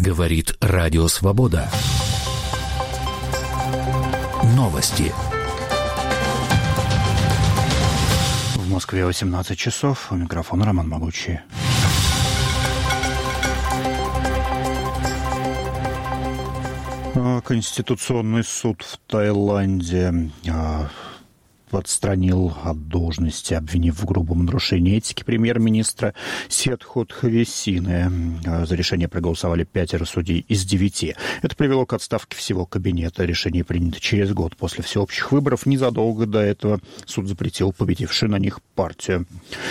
Говорит Радио Свобода. Новости. В Москве 18 часов. У микрофона Роман Могучий. Конституционный суд в Таиланде отстранил от должности, обвинив в грубом нарушении этики премьер-министра Сетхотхвесины. За решение проголосовали 5 судей из 9. Это привело к отставке всего кабинета. Решение принято через год после всеобщих выборов. Незадолго до этого суд запретил победившую на них партию.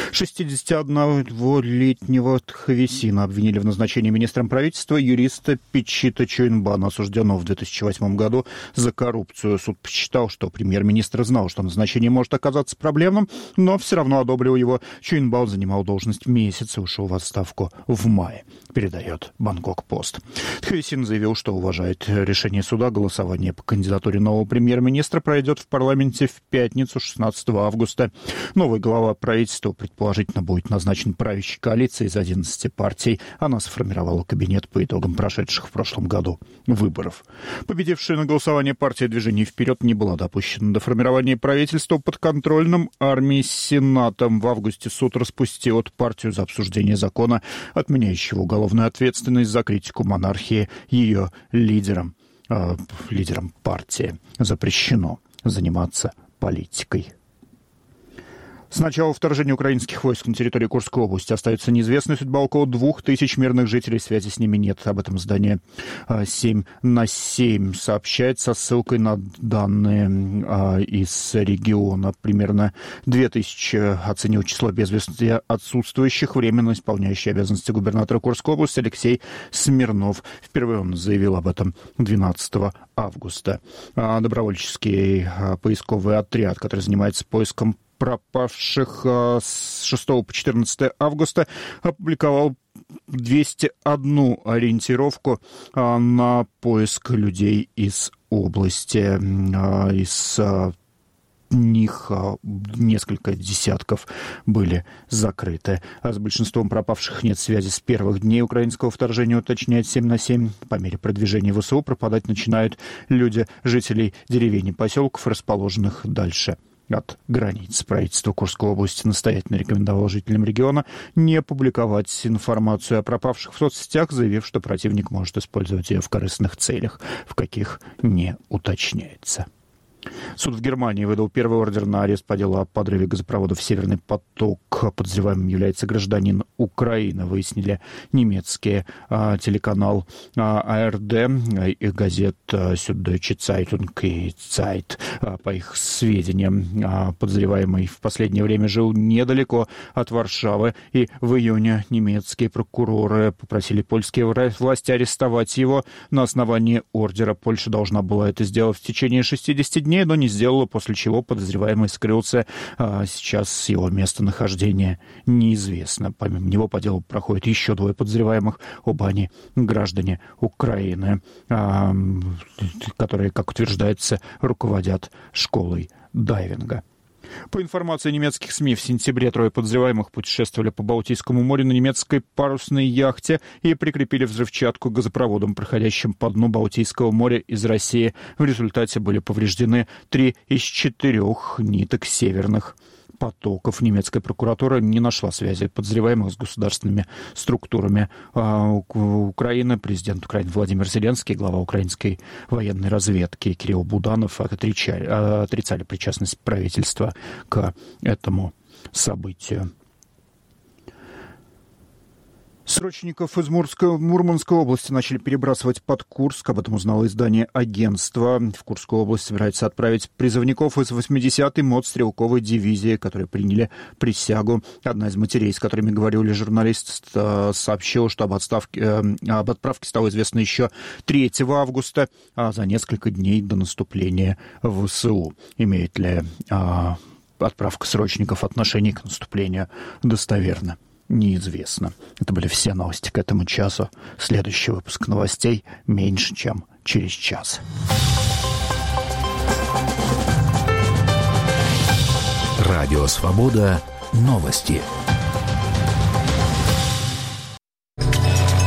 61-летнего Тхвесина обвинили в назначении министром правительства юриста Пичита Чуинбана, осужденного в 2008 году за коррупцию. Суд посчитал, что премьер-министр знал, что назначение может оказаться проблемным, но все равно одобрил его. Чуинбан занимал должность месяц и ушел в отставку в мае, передает Бангкок-Пост. Тхвесин заявил, что уважает решение суда. Голосование по кандидатуре нового премьер-министра пройдет в парламенте в пятницу, 16 августа. Новый глава правительства, предположительно, будет назначен правящей коалицией из 11 партий. Она сформировала кабинет по итогам прошедших в прошлом году выборов. Победившая на голосовании партия «Движение вперед» не была допущена до формирования правительства. Подконтрольным армии Сенатом. В августе суд распустил эту партию за обсуждение закона, отменяющего уголовную ответственность за критику монархии ее лидерам. Лидерам партии запрещено заниматься политикой. С начала вторжения украинских войск на территории Курской области остается неизвестной судьба около 2000 мирных жителей. Связи с ними нет. Об этом издание 7/7 сообщает со ссылкой на данные из региона. Примерно 2000 оценил число без вести отсутствующих, временно исполняющий обязанности губернатора Курской области Алексей Смирнов. Впервые он заявил об этом 12 августа. Добровольческий поисковый отряд, который занимается поиском пропавших с 6 по 14 августа, опубликовал 201 ориентировку на поиск людей из области. Из них несколько десятков были закрыты. А с большинством пропавших нет связи с первых дней украинского вторжения, уточняет 7/7. По мере продвижения ВСУ пропадать начинают люди, жителей деревень и поселков, расположенных дальше от границ. Правительство Курской области настоятельно рекомендовало жителям региона не публиковать информацию о пропавших в соцсетях, заявив, что противник может использовать ее в корыстных целях, в каких не уточняется. Суд в Германии выдал первый ордер на арест по делу о подрыве газопроводов «Северный поток». Подозреваемым является гражданин Украины, выяснили немецкий телеканал АРД и газет «Süddeutsche Zeitung» и «Zeit». По их сведениям, подозреваемый в последнее время жил недалеко от Варшавы, и в июне немецкие прокуроры попросили польские власти арестовать его на основании ордера. Польша должна была это сделать в течение 60 дней, но не сделала, после чего подозреваемый скрылся. Сейчас его местонахождение неизвестно. Помимо него по делу проходят еще 2 подозреваемых. Оба они граждане Украины, которые, как утверждается, руководят школой дайвинга. По информации немецких СМИ, в сентябре 3 подозреваемых путешествовали по Балтийскому морю на немецкой парусной яхте и прикрепили взрывчатку к газопроводам, проходящим по дну Балтийского моря из России. В результате были повреждены 3 из 4 ниток северных потоков. Немецкая прокуратура не нашла связи подозреваемых с государственными структурами Украины. Президент Украины Владимир Зеленский, глава украинской военной разведки Кирилл Буданов отрицали причастность правительства к этому событию. Срочников из Мурманской области начали перебрасывать под Курск. Об этом узнало издание «Агентство». В Курскую область собираются отправить призывников из 80-й мотострелковой дивизии, которые приняли присягу. Одна из матерей, с которыми говорили журналисты, сообщила, что об отправке стало известно еще 3 августа, а за несколько дней до наступления ВСУ. Имеет ли отправка срочников отношение к наступлению, достоверно неизвестно. Это были все новости к этому часу. Следующий выпуск новостей меньше, чем через час. Радио Свобода. Новости.